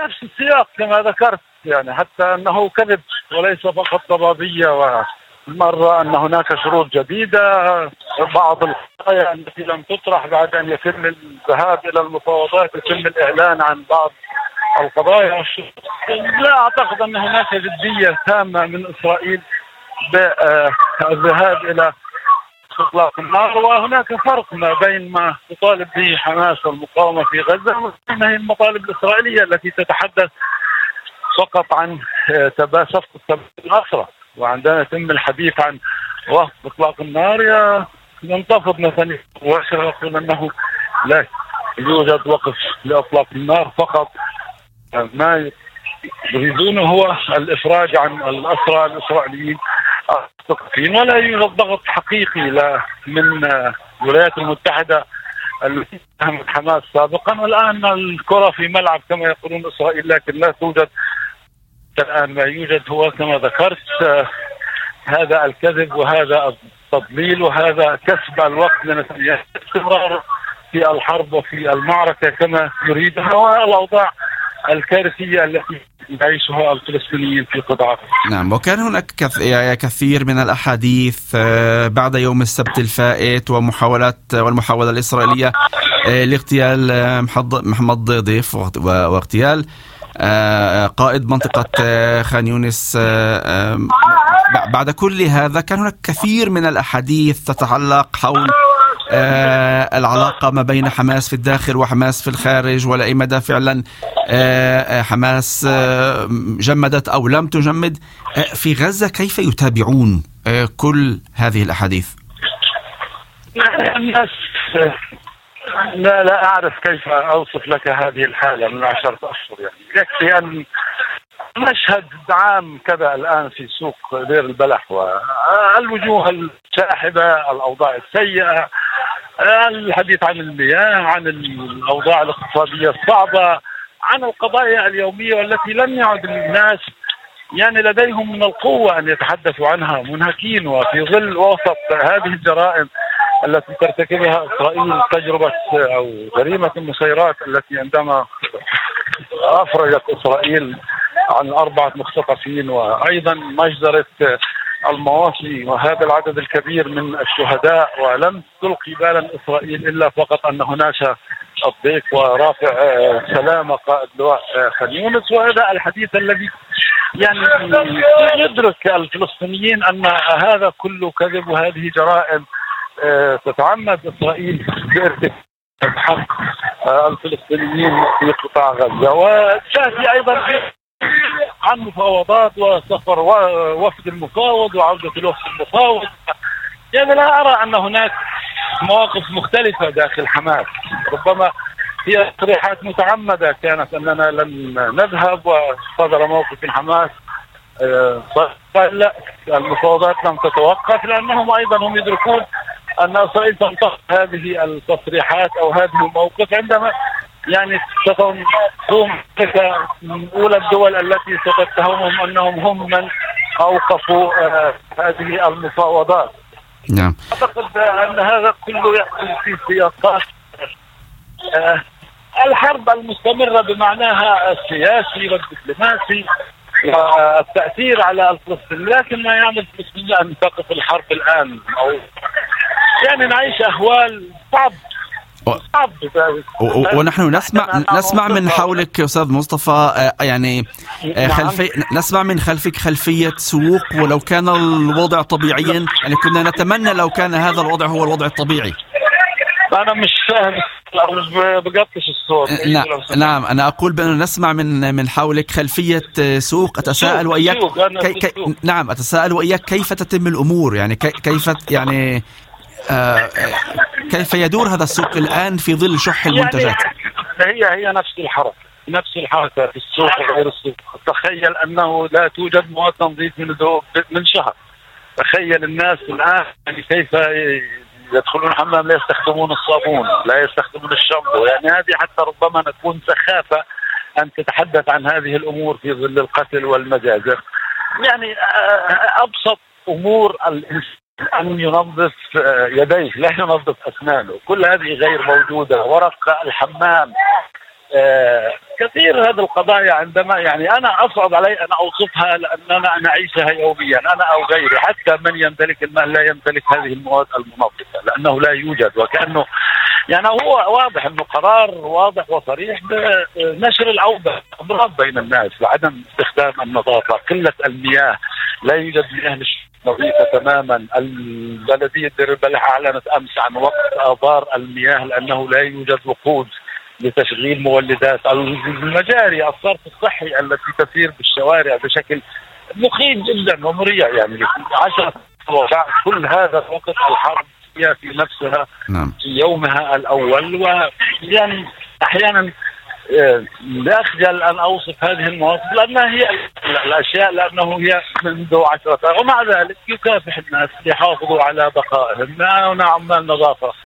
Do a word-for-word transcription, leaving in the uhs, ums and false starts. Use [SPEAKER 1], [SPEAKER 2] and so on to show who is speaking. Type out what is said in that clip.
[SPEAKER 1] نفس السياق كما ذكرت، يعني حتى أنه كذب وليس فقط ضبابية، ومرة أن هناك شروط جديدة، بعض القضايا التي لم تطرح بعد أن يتم الذهاب إلى المفاوضات يتم الإعلان عن بعض القضايا. لا أعتقد أن هناك جدية تامة من إسرائيل بالذهاب إلى إطلاق النار، وهناك فرق ما بين ما تطالب به حماس والمقاومة في غزة وبين المطالب الإسرائيلية التي تتحدث فقط عن صفقة تبادل الأسرى. وعندما يتم الحديث عن وقف إطلاق النار ينتفض نتنياهو ويقول أنه لا يوجد وقف لإطلاق النار، فقط ما يريدونه هو الإفراج عن الأسرى الإسرائيليين المستضعفين، ولا يوجد ضغط حقيقي لا من الولايات المتحدة التي اتهمت حماس سابقا، والآن الكرة في ملعب كما يقولون إسرائيل، لكن لا توجد الآن. ما يوجد هو كما ذكرت هذا الكذب وهذا التضليل وهذا كسب الوقت لنتنياهو استمرار في الحرب وفي المعركة كما يريدها، والأوضاع الكارثية التي يعيشها الفلسطينيين في قطاع.
[SPEAKER 2] نعم، وكان هناك كثير من الأحاديث بعد يوم السبت الفائت ومحاولات والمحاولة الإسرائيلية لاغتيال محمد ضيف واغتيال قائد منطقة خان يونس. بعد كل هذا كان هناك كثير من الأحاديث تتعلق حول العلاقة ما بين حماس في الداخل وحماس في الخارج، ولا أي مدى فعلا حماس جمدت أو لم تجمد. في غزة كيف يتابعون كل هذه الأحاديث؟
[SPEAKER 1] الناس لا لا أعرف كيف أوصف لك هذه الحالة من عشرة أشهر. يعني يكفي أن مشهد عام كذا الآن في سوق دير البلح، والوجوه الشاحبة، الأوضاع السيئة، الحديث عن المياه، عن الأوضاع الاقتصادية الصعبة، عن القضايا اليومية والتي لم يعد الناس يعني لديهم من القوة أن يتحدثوا عنها، منهكين. وفي ظل وسط هذه الجرائم التي ترتكبها إسرائيل، تجربة أو جريمة المسيرات التي عندما أفرجت إسرائيل عن أربعة مختطفين، وأيضا مجزرة المواصي وهذا العدد الكبير من الشهداء، ولم تلقي بالا إسرائيل إلا فقط أن هناك الضيف ورافع سلامة قائد لواء خان يونس. وهذا الحديث الذي يعني يدرك الفلسطينيين أن هذا كله كذب، وهذه جرائم تتعمد إسرائيل بارتكاب حق الفلسطينيين في قطاع غزة. وتأتي أيضا عن مفاوضات وسفر وفد المفاوض وعودة الوفد المفاوض. يعني لا أرى أن هناك مواقف مختلفة داخل حماس، ربما هي تصريحات متعمدة كانت أننا لن نذهب وصدر موقف من حماس. لا، المفاوضات لم تتوقف لأنهم أيضا هم يدركون أن إسرائيل تنتقد هذه التصريحات أو هذه الموقف عندما يعني تقوم من أولى الدول التي ستتهمهم أنهم هم من أوقفوا آه هذه المفاوضات.
[SPEAKER 2] نعم.
[SPEAKER 1] أعتقد أن هذا كله يحصل في سياقات آه الحرب المستمرة بمعناها السياسي والدبلوماسي والتأثير على الفلسطينيين، لكن ما يعمل الفلسطينيين أن تقف الحرب الآن أو يعني نعيش أهوال صعب.
[SPEAKER 2] ونحن نسمع نسمع من حولك يا أستاذ مصطفى يعني خلفي نسمع من خلفك خلفية سوق، ولو كان الوضع طبيعيا يعني كنا نتمنى لو كان هذا الوضع هو الوضع الطبيعي.
[SPEAKER 1] أنا مش فاهم، مش بقطش الصوت.
[SPEAKER 2] نعم، أنا أقول بأن نسمع من من حولك خلفية سوق. أتساءل وإياك كي كي نعم أتساءل وإياك كيف تتم الأمور، يعني كيف يعني آه كيف يدور هذا السوق الآن في ظل شح المنتجات؟
[SPEAKER 1] يعني هي هي نفس الحركة نفس الحركة في السوق وغير السوق. تخيل أنه لا توجد مواد تنظيف من من شهر. تخيل الناس الآن يعني كيف يدخلون الحمام لا يستخدمون الصابون، لا يستخدمون الشامبو. يعني هذه حتى ربما نكون سخافة أن تتحدث عن هذه الأمور في ظل القتل والمجازر. يعني أبسط أمور أن ينظف يديه لا ينظف أسنانه، كل هذه غير موجودة. ورق الحمام آه كثير هذه القضايا عندما يعني أنا أصعب علي أن أوصفها لأننا نعيشها يوميا أنا أو غيري، حتى من يمتلك المال لا يمتلك هذه المواد المنظفة لأنه لا يوجد، وكأنه يعني هو واضح أنه قرار واضح وصريح بنشر العودة أمراض بين الناس وعدم استخدام النظافة، قلة المياه، لا يوجد مياه نظيفة تماما. البلدية دير البلح أعلنت أمس عن وقت آبار المياه لأنه لا يوجد وقود لتشغيل مولدات. المجاري الصرف الصحي التي تسير بالشوارع بشكل مخيف جدا ومريع، يعني عشرة وبعد كل هذا الوقت الحرب هي في نفسها نعم. في يومها الأول، ويعني أحيانا لا أخجل أن أوصف هذه المواقف لأنها هي الأشياء، لأنه هي منذ عشرة ومع ذلك يكافح الناس ليحافظوا على بقائهم. نعم النظافة